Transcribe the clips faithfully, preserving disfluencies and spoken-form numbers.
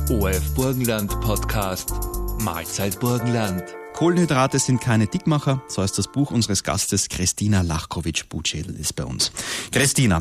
O R F Burgenland Podcast Mahlzeit Burgenland. Kohlenhydrate sind keine Dickmacher, so heißt das Buch unseres Gastes. Christina Lachkowitsch-Butschedel ist bei uns. Christina,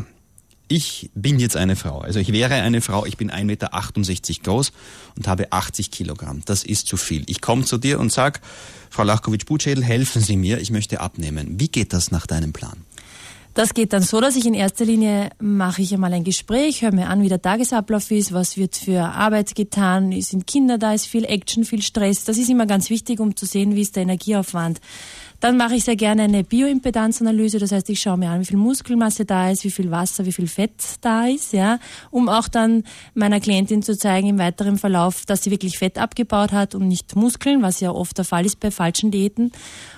ich bin jetzt eine Frau, also ich wäre eine Frau, ich bin ein Meter achtundsechzig groß und habe achtzig Kilogramm. Das ist zu viel. Ich komme zu dir und sage, Frau Lachkowitsch-Butschedel, helfen Sie mir, ich möchte abnehmen. Wie geht das nach deinem Plan? Das geht dann so, dass ich in erster Linie mache ich einmal ein Gespräch, höre mir an, wie der Tagesablauf ist, was wird für Arbeit getan, sind Kinder da, ist viel Action, viel Stress. Das ist immer ganz wichtig, um zu sehen, wie ist der Energieaufwand. Dann mache ich sehr gerne eine Bioimpedanzanalyse, das heißt, ich schaue mir an, wie viel Muskelmasse da ist, wie viel Wasser, wie viel Fett da ist, ja, um auch dann meiner Klientin zu zeigen im weiteren Verlauf, dass sie wirklich Fett abgebaut hat und nicht Muskeln, was ja oft der Fall ist bei falschen Diäten.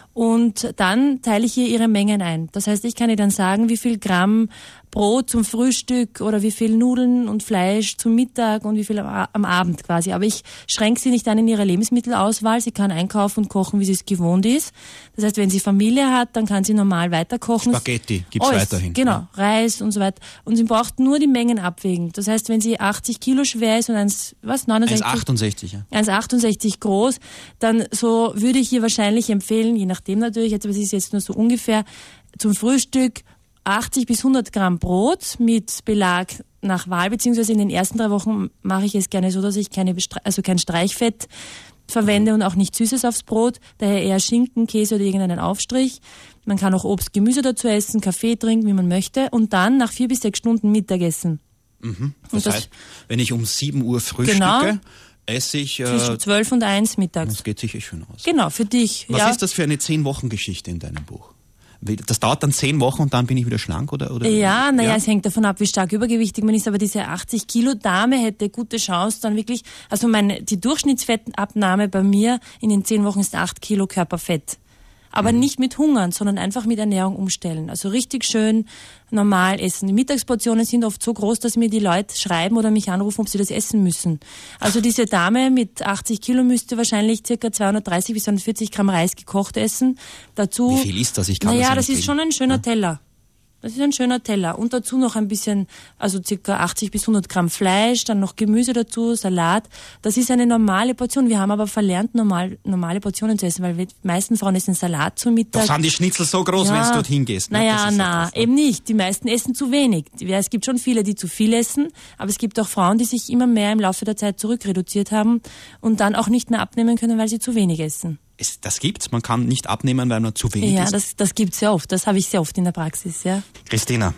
Und dann teile ich ihr ihre Mengen ein. Das heißt, ich kann ihr dann sagen, wie viel Gramm Brot zum Frühstück oder wie viel Nudeln und Fleisch zum Mittag und wie viel am, am Abend quasi. Aber ich schränke sie nicht ein in ihrer Lebensmittelauswahl. Sie kann einkaufen und kochen, wie sie es gewohnt ist. Das heißt, wenn sie Familie hat, dann kann sie normal weiterkochen. Spaghetti gibt's Alles, weiterhin. Genau, ja. Reis und so weiter. Und sie braucht nur die Mengen abwägen. Das heißt, wenn sie achtzig Kilo schwer ist und eins, was, neunundsechzig? eins Komma achtundsechzig, ja. eins Komma achtundsechzig groß, dann so würde ich ihr wahrscheinlich empfehlen, je nachdem natürlich, jetzt, aber es ist jetzt nur so ungefähr, zum Frühstück achtzig bis hundert Gramm Brot mit Belag nach Wahl, beziehungsweise in den ersten drei Wochen mache ich es gerne so, dass ich keine, also kein Streichfett verwende und auch nicht Süßes aufs Brot, daher eher Schinken, Käse oder irgendeinen Aufstrich. Man kann auch Obst, Gemüse dazu essen, Kaffee trinken, wie man möchte und dann nach vier bis sechs Stunden Mittagessen. Mhm. Das, das heißt, wenn ich um sieben Uhr frühstücke, genau, esse ich... Äh, zwischen zwölf und eins mittags. Das geht sicher schön aus. Genau, für dich. Was ja. ist das für eine zehn-Wochen-Geschichte in deinem Buch? Das dauert dann zehn Wochen und dann bin ich wieder schlank, oder? oder ja, naja, ja? Es hängt davon ab, wie stark übergewichtig man ist, aber diese achtzig Kilo Dame hätte gute Chance, dann wirklich, also meine, die Durchschnittsfettabnahme bei mir in den zehn Wochen ist acht Kilo Körperfett. Aber mhm. nicht mit Hungern, sondern einfach mit Ernährung umstellen. Also richtig schön normal essen. Die Mittagsportionen sind oft so groß, dass mir die Leute schreiben oder mich anrufen, ob sie das essen müssen. Also diese Dame mit achtzig Kilo müsste wahrscheinlich circa zweihundertdreißig bis zweihundertvierzig Gramm Reis gekocht essen. Dazu, wie viel ist das? Ich kann naja, das das ist schon ein schöner ja? Teller. Das ist ein schöner Teller. Und dazu noch ein bisschen, also circa achtzig bis hundert Gramm Fleisch, dann noch Gemüse dazu, Salat. Das ist eine normale Portion. Wir haben aber verlernt, normal, normale Portionen zu essen, weil wir, die meisten Frauen essen Salat zum Mittag. Doch sind die Schnitzel so groß, ja, wenn du dorthin gehst. Ne? Naja, na, eben nicht. Die meisten essen zu wenig. Es gibt schon viele, die zu viel essen, aber es gibt auch Frauen, die sich immer mehr im Laufe der Zeit zurückreduziert haben und dann auch nicht mehr abnehmen können, weil sie zu wenig essen. Es, das gibt's, man kann nicht abnehmen, weil man zu wenig ja, ist. Ja, das, das gibt's sehr oft. Das habe ich sehr oft in der Praxis, ja. Christina,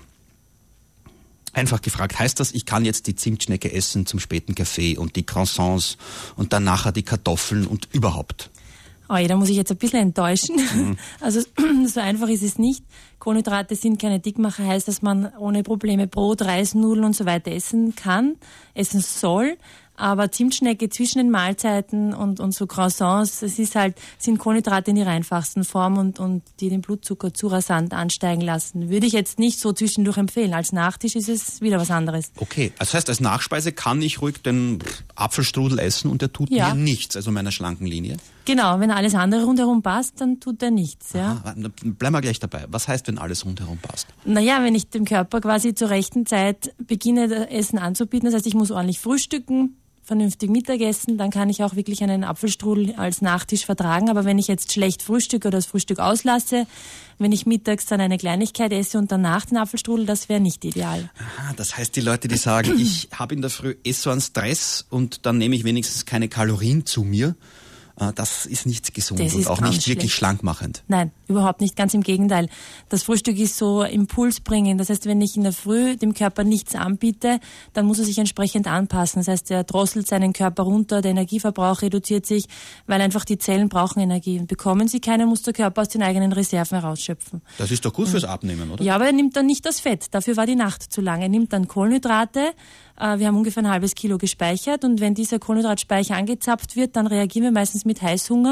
einfach gefragt, heißt das, ich kann jetzt die Zimtschnecke essen zum späten Kaffee und die Croissants und dann nachher die Kartoffeln und überhaupt? Oh ja, da muss ich jetzt ein bisschen enttäuschen. Mhm. Also so einfach ist es nicht. Kohlenhydrate sind keine Dickmacher, heißt, dass man ohne Probleme Brot, Reis, Nudeln und so weiter essen kann, essen soll. Aber Zimtschnecke zwischen den Mahlzeiten und, und so Croissants, es ist halt, sind Kohlenhydrate in ihrer einfachsten Form und, und die den Blutzucker zu rasant ansteigen lassen. Würde ich jetzt nicht so zwischendurch empfehlen. Als Nachtisch ist es wieder was anderes. Okay, das heißt, als Nachspeise kann ich ruhig den Apfelstrudel essen und der tut ja. mir nichts, also meiner schlanken Linie? Genau, wenn alles andere rundherum passt, dann tut er nichts. Ja. Aha, bleiben wir gleich dabei. Was heißt, wenn alles rundherum passt? Naja, wenn ich dem Körper quasi zur rechten Zeit beginne, das Essen anzubieten, das heißt, ich muss ordentlich frühstücken, vernünftig Mittagessen, dann kann ich auch wirklich einen Apfelstrudel als Nachtisch vertragen. Aber wenn ich jetzt schlecht frühstücke oder das Frühstück auslasse, wenn ich mittags dann eine Kleinigkeit esse und danach den Apfelstrudel, das wäre nicht ideal. Aha, das heißt, die Leute, die sagen, ich habe in der Früh eh so einen Stress und dann nehme ich wenigstens keine Kalorien zu mir, das ist nicht gesund das und ist auch nicht schlecht. wirklich schlankmachend. Nein, überhaupt nicht, ganz im Gegenteil. Das Frühstück ist so impulsbringend. Das heißt, wenn ich in der Früh dem Körper nichts anbiete, dann muss er sich entsprechend anpassen. Das heißt, er drosselt seinen Körper runter, der Energieverbrauch reduziert sich, weil einfach die Zellen brauchen Energie. Und bekommen sie keine, muss der Körper aus den eigenen Reserven herausschöpfen. Das ist doch gut fürs Abnehmen, oder? Ja, aber er nimmt dann nicht das Fett. Dafür war die Nacht zu lang. Er nimmt dann Kohlenhydrate. Wir haben ungefähr ein halbes Kilo gespeichert und wenn dieser Kohlenhydratspeicher angezapft wird, dann reagieren wir meistens mit Heißhunger.